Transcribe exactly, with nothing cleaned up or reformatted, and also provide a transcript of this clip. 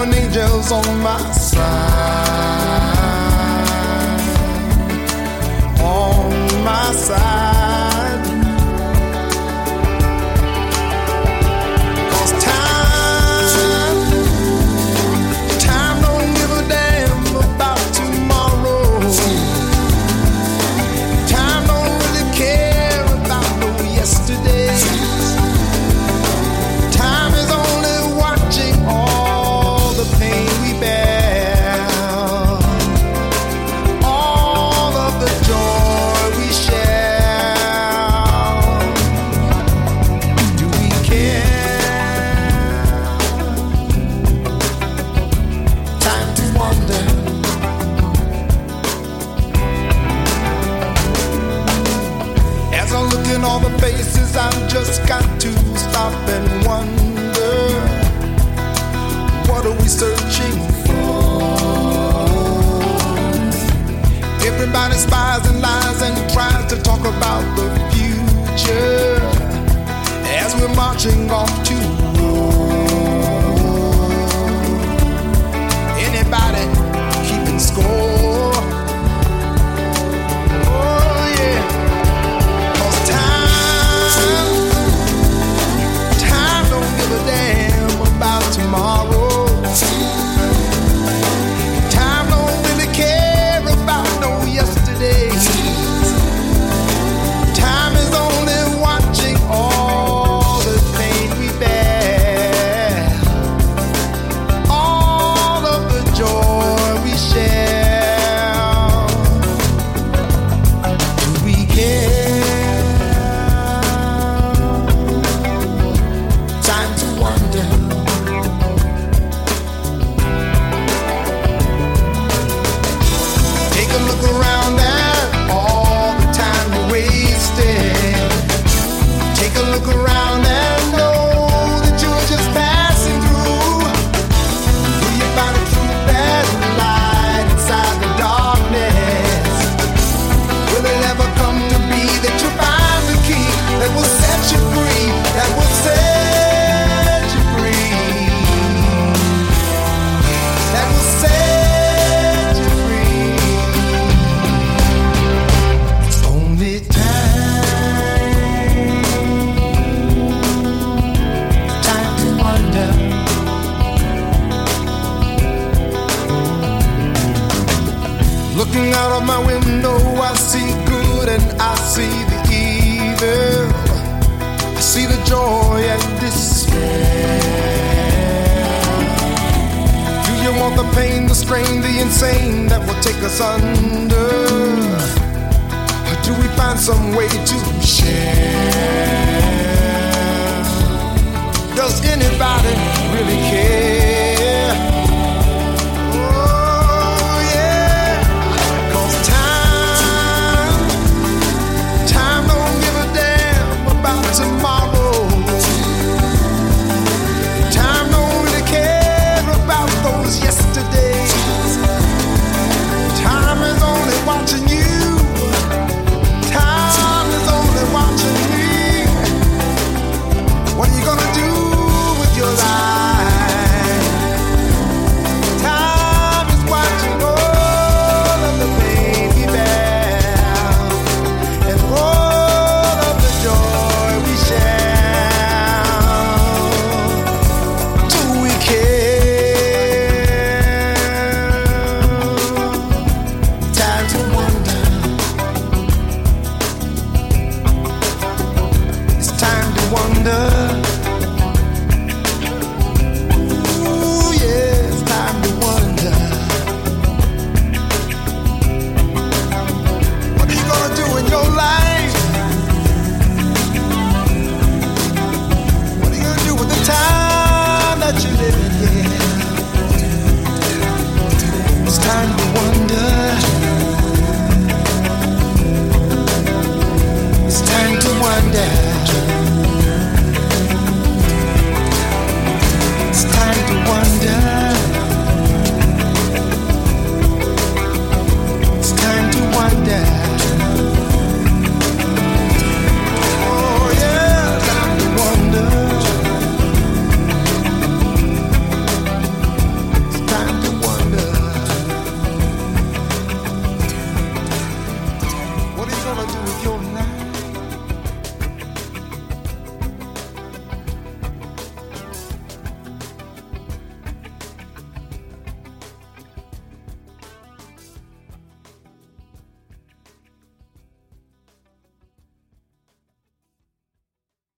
knowing angels on my side, on my side. All the faces, I've just got to stop and wonder, what are we searching for? Everybody spies and lies and tries to talk about the future as we're marching off to war. Anybody keeping score? Oh yeah. Damn about tomorrow. Time don't really care about no yesterday. Time is only watching all the pain we bear, all of the joy we share. Do we care? Looking out of my window, I see good and I see the evil. I see the joy and despair. Do you want the pain, the strain, the insane that will take us under? Or do we find some way to share? Does anybody really care?